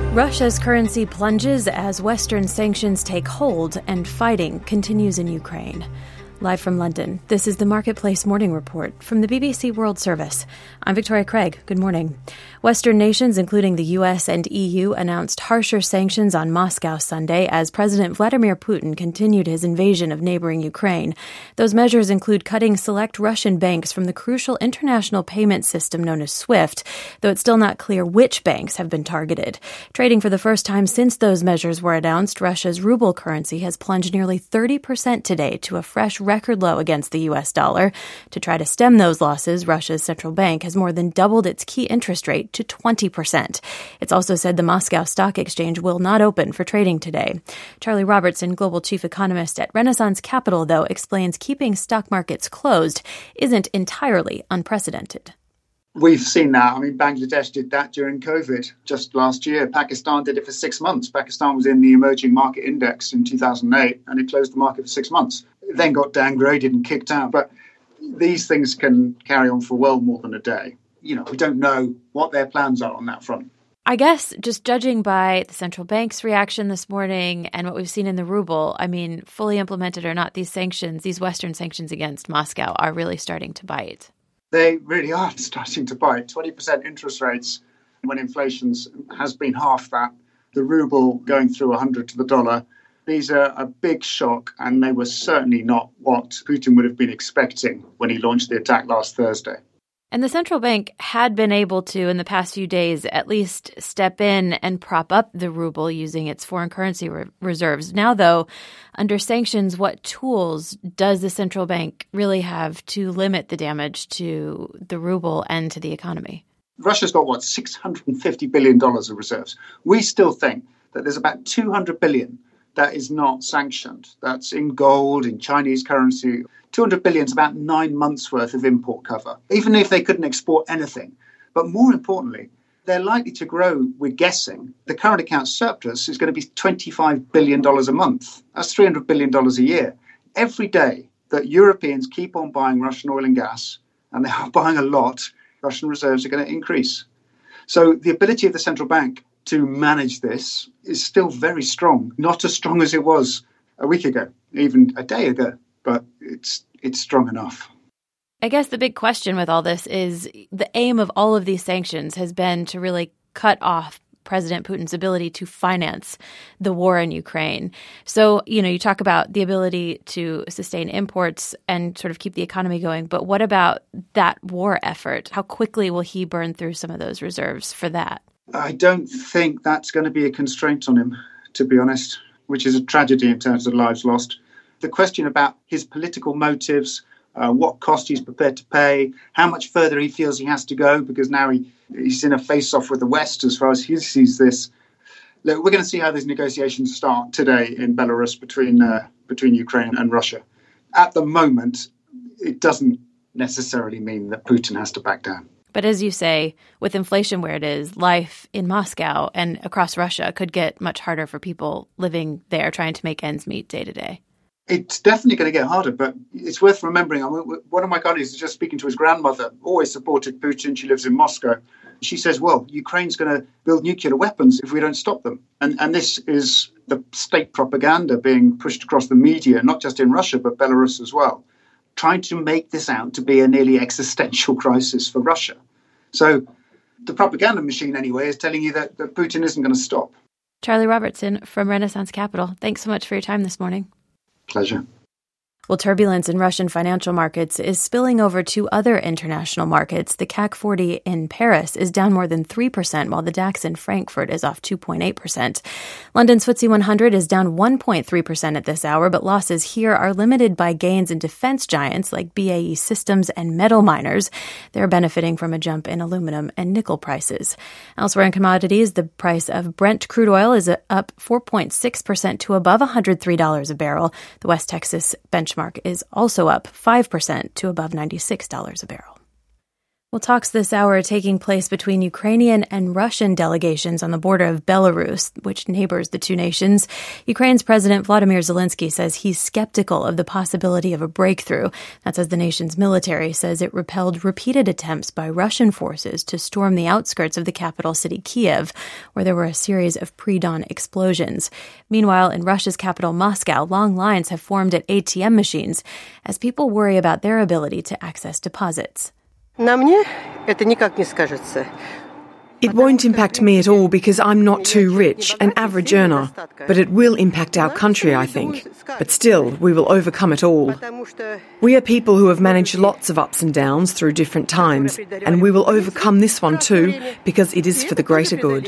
Russia's currency plunges as Western sanctions take hold and fighting continues in Ukraine. Live from London, this is the Marketplace Morning Report from the BBC World Service. I'm Victoria Craig. Good morning. Western nations, including the U.S. and EU, announced harsher sanctions on Moscow Sunday as President Vladimir Putin continued his invasion of neighboring Ukraine. Those measures include cutting select Russian banks from the crucial international payment system known as SWIFT, though it's still not clear which banks have been targeted. Trading for the first time since those measures were announced, Russia's ruble currency has plunged nearly 30% today to a fresh record low against the U.S. dollar. To try to stem those losses, Russia's central bank has more than doubled its key interest rate to 20%. It's also said the Moscow Stock Exchange will not open for trading today. Charlie Robertson, global chief economist at Renaissance Capital, though, explains keeping stock markets closed isn't entirely unprecedented. We've seen that. Bangladesh did that during COVID just last year. Pakistan did it for 6 months. Pakistan was in the emerging market index in 2008 and it closed the market for 6 months. It then got downgraded and kicked out. But these things can carry on for well more than a day. We don't know what their plans are on that front. I guess just judging by the central bank's reaction this morning and what we've seen in the ruble, fully implemented or not, these sanctions, these Western sanctions against Moscow are really starting to bite. They really are starting to bite. 20% interest rates when inflation has been half that. The ruble going through 100 to the dollar. These are a big shock, and they were certainly not what Putin would have been expecting when he launched the attack last Thursday. And the central bank had been able to, in the past few days, at least step in and prop up the ruble using its foreign currency reserves. Now, though, under sanctions, what tools does the central bank really have to limit the damage to the ruble and to the economy? Russia's got, $650 billion of reserves. We still think that there's about $200 billion that is not sanctioned. That's in gold, in Chinese currency. 200 billion is about 9 months' worth of import cover, even if they couldn't export anything. But more importantly, they're likely to grow, we're guessing. The current account surplus is going to be $25 billion a month. That's $300 billion a year. Every day that Europeans keep on buying Russian oil and gas, and they are buying a lot, Russian reserves are going to increase. So the ability of the central bank to manage this is still very strong, not as strong as it was a week ago, even a day ago. But it's strong enough. I guess the big question with all this is the aim of all of these sanctions has been to really cut off President Putin's ability to finance the war in Ukraine. So, you talk about the ability to sustain imports and sort of keep the economy going. But what about that war effort? How quickly will he burn through some of those reserves for that? I don't think that's going to be a constraint on him, to be honest, which is a tragedy in terms of lives lost. The question about his political motives, what cost he's prepared to pay, how much further he feels he has to go, because now he's in a face-off with the West as far as he sees this. Look, we're going to see how these negotiations start today in Belarus between Ukraine and Russia. At the moment, it doesn't necessarily mean that Putin has to back down. But as you say, with inflation where it is, life in Moscow and across Russia could get much harder for people living there, trying to make ends meet day to day. It's definitely going to get harder, but it's worth remembering. One of my colleagues is just speaking to his grandmother, always supported Putin. She lives in Moscow. She says, Ukraine's going to build nuclear weapons if we don't stop them. And this is the state propaganda being pushed across the media, not just in Russia, but Belarus as well, trying to make this out to be a nearly existential crisis for Russia. So the propaganda machine, anyway, is telling you that Putin isn't going to stop. Charlie Robertson from Renaissance Capital, thanks so much for your time this morning. Pleasure. Well, turbulence in Russian financial markets is spilling over to other international markets. The CAC 40 in Paris is down more than 3%, while the DAX in Frankfurt is off 2.8%. London's FTSE 100 is down 1.3% at this hour, but losses here are limited by gains in defense giants like BAE Systems and metal miners. They're benefiting from a jump in aluminum and nickel prices. Elsewhere in commodities, the price of Brent crude oil is up 4.6% to above $103 a barrel. The West Texas benchmark is also up 5% to above $96 a barrel. Well, talks this hour are taking place between Ukrainian and Russian delegations on the border of Belarus, which neighbors the two nations. Ukraine's President Vladimir Zelensky says he's skeptical of the possibility of a breakthrough. That's as the nation's military says it repelled repeated attempts by Russian forces to storm the outskirts of the capital city, Kiev, where there were a series of pre-dawn explosions. Meanwhile, in Russia's capital, Moscow, long lines have formed at ATM machines as people worry about their ability to access deposits. It won't impact me at all because I'm not too rich, an average earner. But it will impact our country, I think. But still, we will overcome it all. We are people who have managed lots of ups and downs through different times, and we will overcome this one too because it is for the greater good.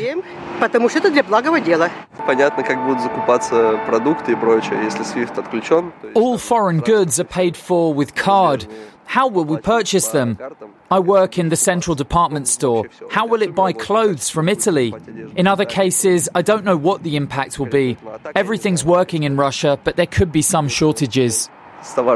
All foreign goods are paid for with card. How will we purchase them? I work in the central department store. How will it buy clothes from Italy? In other cases, I don't know what the impact will be. Everything's working in Russia, but there could be some shortages. Well,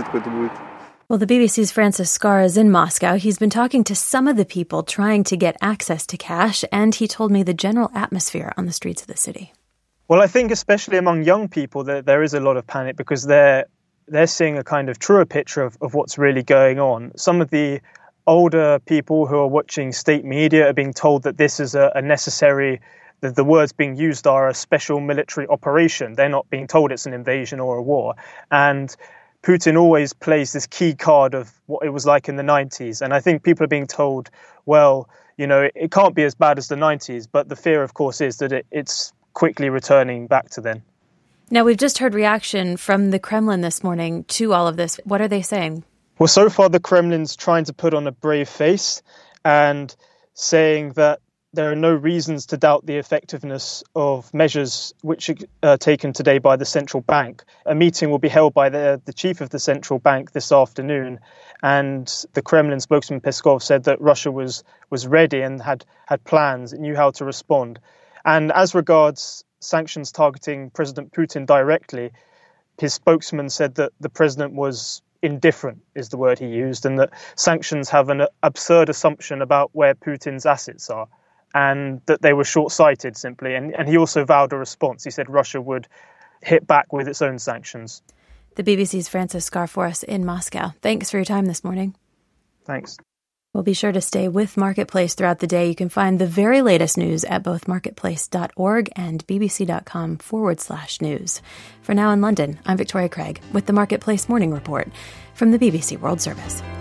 the BBC's Francis Scarr is in Moscow. He's been talking to some of the people trying to get access to cash, and he told me the general atmosphere on the streets of the city. Well, I think especially among young people, there is a lot of panic because they're seeing a kind of truer picture of what's really going on. Some of the older people who are watching state media are being told that this is a necessary, that the words being used are a special military operation. They're not being told it's an invasion or a war. And Putin always plays this key card of what it was like in the 90s. And I think people are being told, well, you know, it can't be as bad as the 90s. But the fear, of course, is that it's quickly returning back to then. Now, we've just heard reaction from the Kremlin this morning to all of this. What are they saying? Well, so far, the Kremlin's trying to put on a brave face and saying that there are no reasons to doubt the effectiveness of measures which are taken today by the central bank. A meeting will be held by the chief of the central bank this afternoon. And the Kremlin spokesman Peskov said that Russia was ready and had plans, it knew how to respond. And as regards sanctions targeting President Putin directly, his spokesman said that the president was indifferent, is the word he used, and that sanctions have an absurd assumption about where Putin's assets are, and that they were short-sighted simply. And he also vowed a response. He said Russia would hit back with its own sanctions. The BBC's Francis Scarr for us in Moscow. Thanks for your time this morning. Thanks. Well, be sure to stay with Marketplace throughout the day. You can find the very latest news at both marketplace.org and bbc.com/news. For now in London, I'm Victoria Craig with the Marketplace Morning Report from the BBC World Service.